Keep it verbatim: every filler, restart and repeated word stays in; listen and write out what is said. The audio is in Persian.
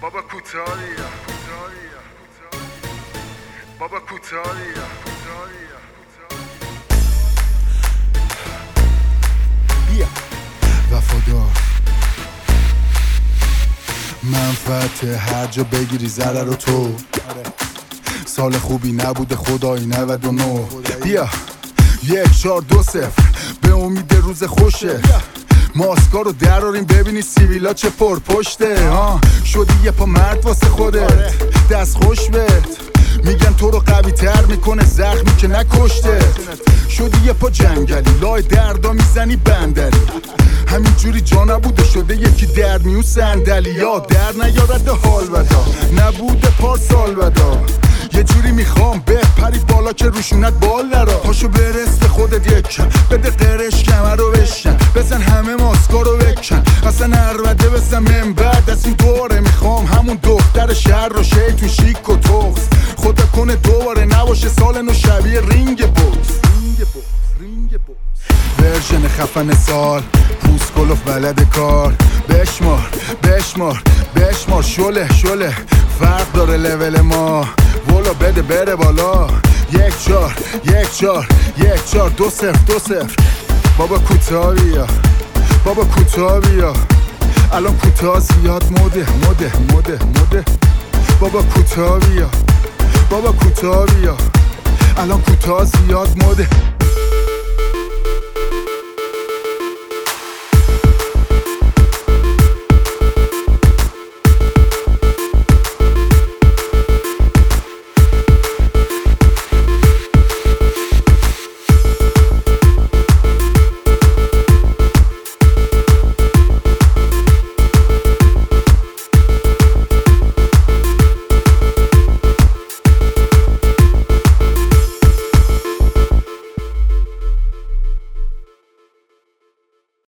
بابا کوتاهیه بابا کوتاهیه بیا وفادار منفعت هر جا بگیری ضرر رو تو سال خوبی نبوده خدایی نود و نه بیا یک چهار دو صفر به امید روز خوشه ماسکا رو دراریم ببینی سیویلا چه پر پشته ها شدی یه پا مرد واسه خودت دست خوش بهت میگن تو رو قوی تر میکنه زخمی که نکشته شدی یه پا جنگلی لای دردا میزنی بندری همینجوری جا نبوده شده یکی در میون صندلی یا در نیارده حال بدا نبوده پارسال بدا یه جوری میخوام بپری بالا که روشونت بال نرا پاشو برس به خودت یکم بده قرش کمر رو بشن بزن همه ماسکا رو بکن اصلا عربده بزن من بعد از این دوره میخوام همون دختر شهر رو شیطون شیک و توخ خدا کنه دوباره نباشه سال نو شبیه رینگ بوکس ورژن خفن سال پوست کلوف بلد کار بشمار بشمار بشمار شله شله فرق داره لول ما ولو بده بره بالا یک چار یک چار یک چار دو صفر دو صفر بابا کوتاه بیا بابا کوتاه بیا الان کوتاه زیاد مده مده مده مده بابا کوتاه بیا بابا کوتاه بیا الان کوتاه زیاد مده